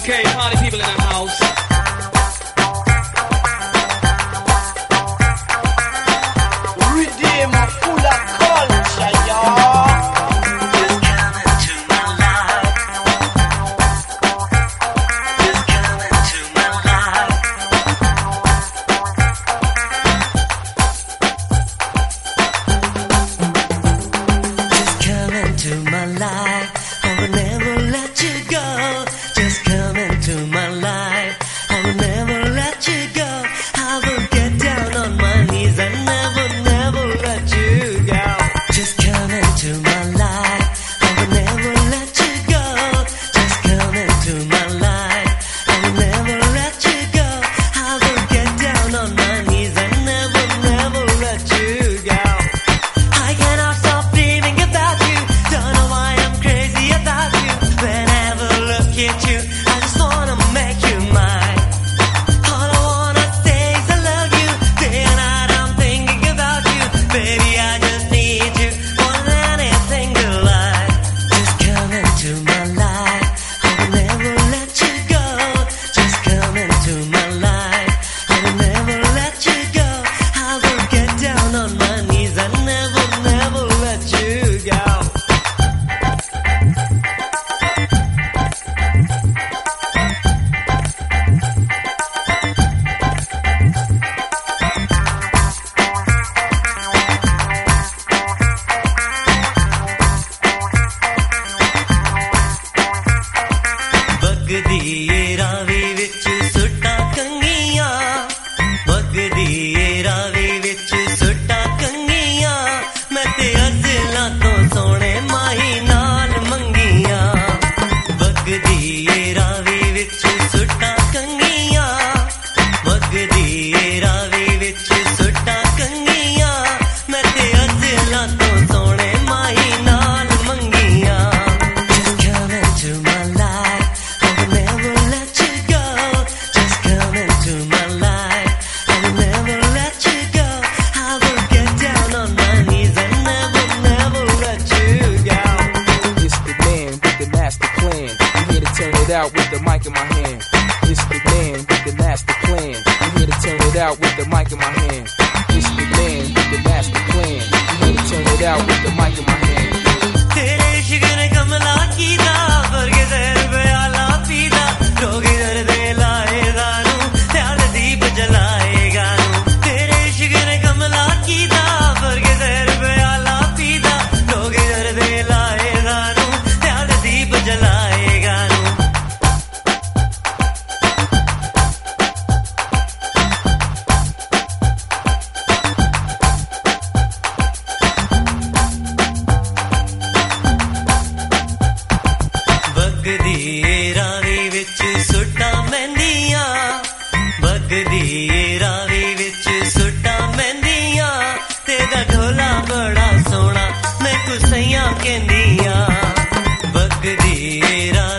Okay, party people in the house. Redeem full of culture, y'all. Just come into my life. Just come into my life. Just come into my life. I will never let you go. Just come into my life. I will never let you go. I will get down on my knees and never let you go. Just come into my life. I will never let you go. Just come into my life. I will never let you go. I will get down on my knees and never let you go. I cannot stop dreaming about you. Don't know why I'm crazy about you. Whenever I look at you, I just wanna make you mine. All I wanna say is I love you. Day and night I'm thinking about you. Baby, I just need you more than anything in life. Just come into my life. I will never let you go. Just come into my life. I will never let you go. I will get down on my knees and never let you go. ਵਗਦੀ ਏ ਰਾਵੀ ਵਿੱਚ ਸੁੱਟਾਂ ਕੰਗੀਆਂ ਵਗਦੀ ਏ ਰਾਵੀ ਵਿੱਚ ਸੁੱਟਾਂ ਕੰਗੀਆਂ ਮੈਂ ਤੇ ਅਜ਼ਲਾਂ ਤੋਂ ਸੋਹਣੇ ਮਾਹੀ ਨਾਲ ਮੰਗੀਆਂ ਵਗਦੀ ਏ ਰਾਵੀ ਵਿੱਚ ਸੁੱਟਾਂ ਕੰਗੀਆਂ ਵਗਦੀ ਏ ਰਾਵੀ ਵਿੱਚ ਸੁੱਟਾਂ ਕੰਗੀਆਂ ਮੈਂ ਤੇ ਅਜ਼ਲਾਂ ਤੋਂ ਸੋਹਣੇ ਮਾਹੀ ਨਾਲ ਮੰਗੀਆਂ Just come into my life. I will never let you go. Just come into my life. I will never let you go. I will get down on my knees and never let you go. It's the man with the master plan. I'm here to turn it out with the mic in my hand. It's the man with the master plan. I'm here to turn it out with the mic in my hand. It's the man with the master plan. I'm here to turn it out with the mic in my hand. तेरे इश्क ने कमला कीदा वर्गे जहर प्याला पीदा रोगी दर्द लाएगा नू त्याल दीप जलाएगा नू तेरे इश्क ने कमला कीदा वर्गे जहर प्याला पीदा रोगी दर्द लाएगा नू त्याल दीप जलाएगा नू ਵਗਦੀ ਏ ਰਾਵੀ ਵਿੱਚ ਸੁੱਟਾਂ ਮਹਿੰਦੀਆਂ ਵਗਦੀ ਏ ਰਾਵੀ ਵਿੱਚ ਸੁੱਟਾਂ ਮਹਿੰਦੀਆਂ ਤੇਰਾ ਢੋਲਾ ਬੜਾ ਸੋਹਣਾ ਮੈਂ ਕੁਸਈਆਂ ਕਹਿੰਦੀਆਂ ਵਗਦੀ ਏ ਰਾਵੀ